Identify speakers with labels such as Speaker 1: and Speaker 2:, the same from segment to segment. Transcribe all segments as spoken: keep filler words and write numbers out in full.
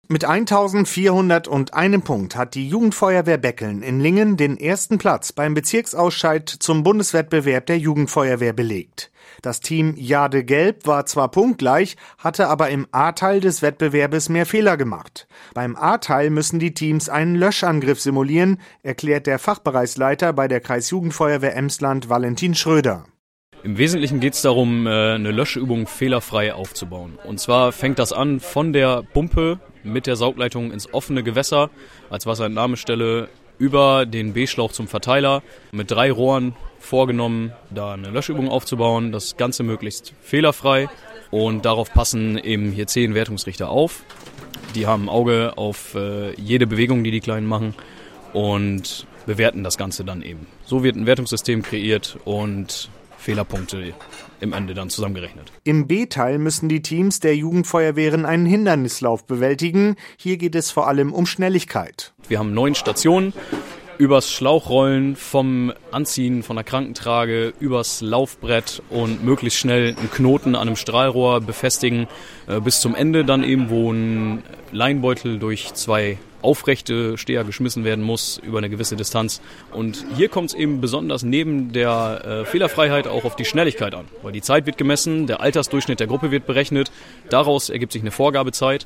Speaker 1: Mit eintausendvierhunderteins Punkt hat die Jugendfeuerwehr Beckeln in Lingen den ersten Platz beim Bezirksausscheid zum Bundeswettbewerb der Jugendfeuerwehr belegt. Das Team Jade Gelb war zwar punktgleich, hatte aber im A-Teil des Wettbewerbes mehr Fehler gemacht. Beim A-Teil müssen die Teams einen Löschangriff simulieren, erklärt der Fachbereichsleiter bei der Kreisjugendfeuerwehr Emsland Valentin Schröder.
Speaker 2: Im Wesentlichen geht es darum, eine Löschübung fehlerfrei aufzubauen. Und zwar fängt das an von der Pumpe mit der Saugleitung ins offene Gewässer als Wasserentnahmestelle über den B-Schlauch zum Verteiler mit drei Rohren vorgenommen, da eine Löschübung aufzubauen. Das Ganze möglichst fehlerfrei und darauf passen eben hier zehn Wertungsrichter auf. Die haben ein Auge auf äh, jede Bewegung, die die Kleinen machen und bewerten das Ganze dann eben. So wird ein Wertungssystem kreiert und Fehlerpunkte im Ende dann zusammengerechnet.
Speaker 1: Im B-Teil müssen die Teams der Jugendfeuerwehren einen Hindernislauf bewältigen. Hier geht es vor allem um Schnelligkeit.
Speaker 2: Wir haben neun Stationen. Übers Schlauchrollen, vom Anziehen von der Krankentrage, übers Laufbrett und möglichst schnell einen Knoten an einem Strahlrohr befestigen, äh, bis zum Ende dann eben, wo ein Leinbeutel durch zwei aufrechte Steher geschmissen werden muss über eine gewisse Distanz. Und hier kommt es eben besonders neben der äh, Fehlerfreiheit auch auf die Schnelligkeit an, weil die Zeit wird gemessen, der Altersdurchschnitt der Gruppe wird berechnet, daraus ergibt sich eine Vorgabezeit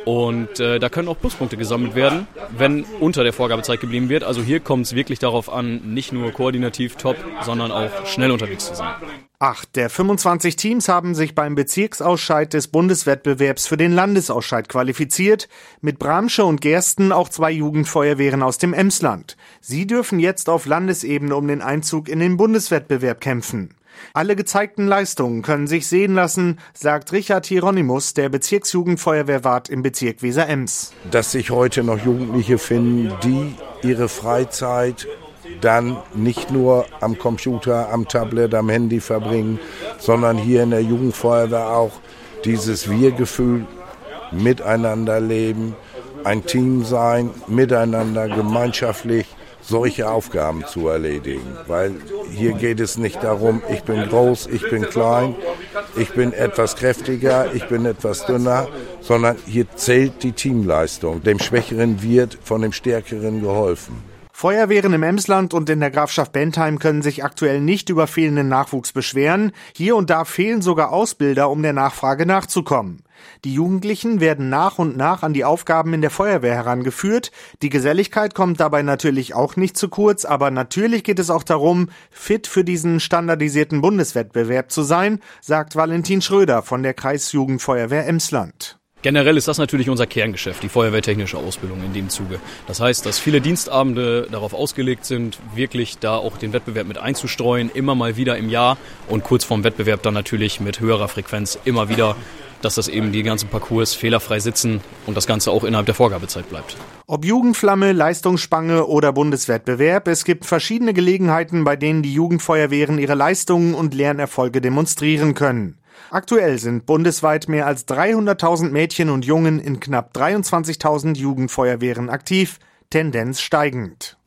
Speaker 2: und äh, da können auch Pluspunkte gesammelt werden, wenn unter der Vorgabezeit geblieben wird. Also hier kommt es wirklich darauf an, nicht nur koordinativ top, sondern auch schnell unterwegs zu sein.
Speaker 1: Acht der fünfundzwanzig Teams haben sich beim Bezirksausscheid des Bundeswettbewerbs für den Landesausscheid qualifiziert. Mit Bramsche und Gersten auch zwei Jugendfeuerwehren aus dem Emsland. Sie dürfen jetzt auf Landesebene um den Einzug in den Bundeswettbewerb kämpfen. Alle gezeigten Leistungen können sich sehen lassen, sagt Richard Hieronymus, der Bezirksjugendfeuerwehrwart im Bezirk Weser-Ems.
Speaker 3: Dass sich heute noch Jugendliche finden, die ihre Freizeit dann nicht nur am Computer, am Tablet, am Handy verbringen, sondern hier in der Jugendfeuerwehr auch dieses Wir-Gefühl, miteinander leben, ein Team sein, miteinander gemeinschaftlich solche Aufgaben zu erledigen. Weil hier geht es nicht darum, ich bin groß, ich bin klein, ich bin etwas kräftiger, ich bin etwas dünner, sondern hier zählt die Teamleistung. Dem Schwächeren wird von dem Stärkeren geholfen.
Speaker 1: Feuerwehren im Emsland und in der Grafschaft Bentheim können sich aktuell nicht über fehlenden Nachwuchs beschweren. Hier und da fehlen sogar Ausbilder, um der Nachfrage nachzukommen. Die Jugendlichen werden nach und nach an die Aufgaben in der Feuerwehr herangeführt. Die Geselligkeit kommt dabei natürlich auch nicht zu kurz, aber natürlich geht es auch darum, fit für diesen standardisierten Bundeswettbewerb zu sein, sagt Valentin Schröder von der Kreisjugendfeuerwehr Emsland.
Speaker 2: Generell ist das natürlich unser Kerngeschäft, die feuerwehrtechnische Ausbildung in dem Zuge. Das heißt, dass viele Dienstabende darauf ausgelegt sind, wirklich da auch den Wettbewerb mit einzustreuen, immer mal wieder im Jahr und kurz vorm Wettbewerb dann natürlich mit höherer Frequenz immer wieder, dass das eben die ganzen Parcours fehlerfrei sitzen und das Ganze auch innerhalb der Vorgabezeit bleibt.
Speaker 1: Ob Jugendflamme, Leistungsspange oder Bundeswettbewerb, es gibt verschiedene Gelegenheiten, bei denen die Jugendfeuerwehren ihre Leistungen und Lernerfolge demonstrieren können. Aktuell sind bundesweit mehr als dreihunderttausend Mädchen und Jungen in knapp dreiundzwanzigtausend Jugendfeuerwehren aktiv, Tendenz steigend.